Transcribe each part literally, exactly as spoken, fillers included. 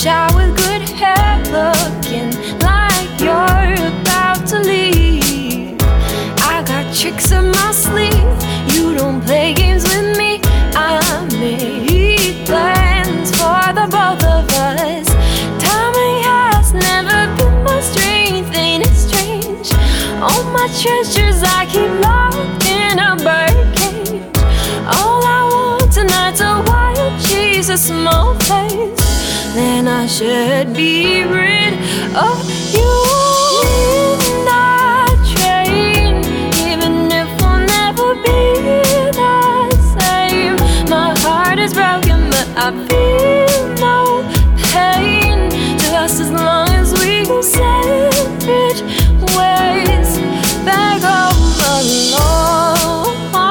shy with good hair, looking like you're about to leave. I got tricks up my sleeve, you don't play games with me. I made plans for the both of us. Timing has never been my strength, ain't it strange? All my treasures I keep locked in a birdcage. All I want tonight's a wild chase, a small taste. Then I should be rid of you. Midnight train, even if we'll never be the same. My heart is broken, but I feel no pain. Just as long as we go separate ways, back home alone.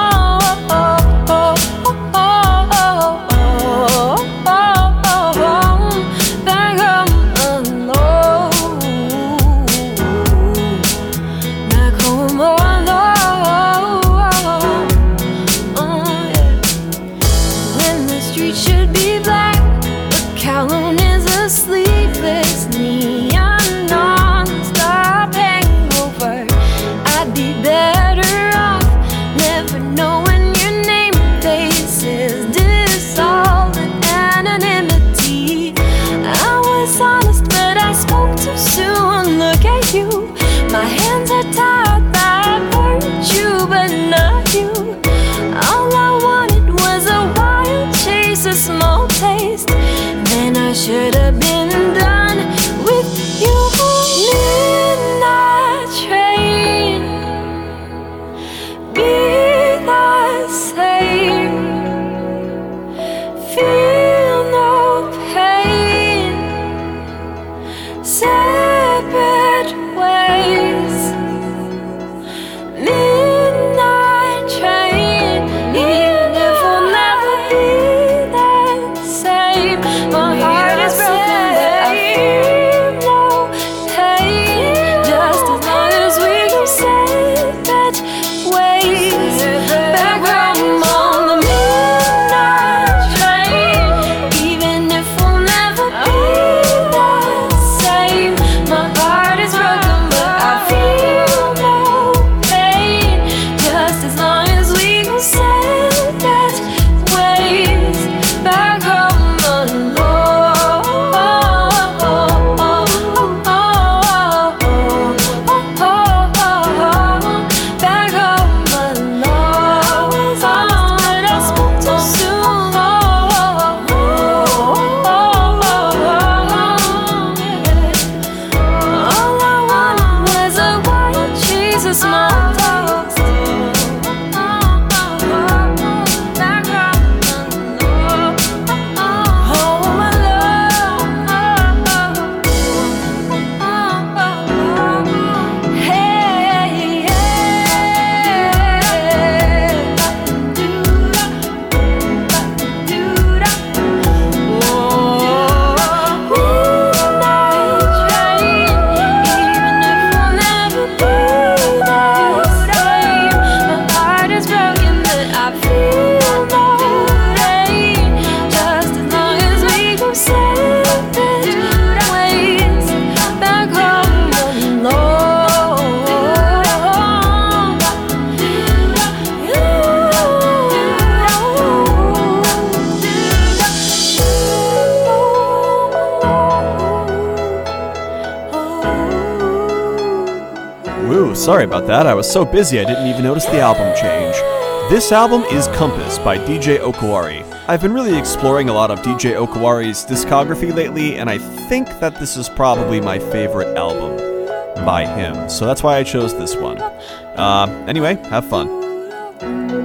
My hands are tied by virtue, but not you. All I wanted was a wild chase, a small taste. Then I should have been done with you. Midnight train, be the same. Feel no pain. Separate ways. Midnight train, even if we'll never be the same. My heart is broken, but I feel no pain. Just as long as we go separate ways. Back home on the midnight train, even if we'll never be the same. My heart is broken, but I feel no pain. Just as long as we go separate ways. Back home alone. Back home alone. But I spoke too soon. All I wanted was a wild chase, a small taste. Back home alone. Home alone. Hey, Woo, sorry about that. I was so busy I didn't even notice the album change. This album is Compass by D J Okawari. I've been really exploring a lot of D J Okawari's discography lately, and I think that this is probably my favorite album by him, so that's why I chose this one. Uh, anyway, have fun.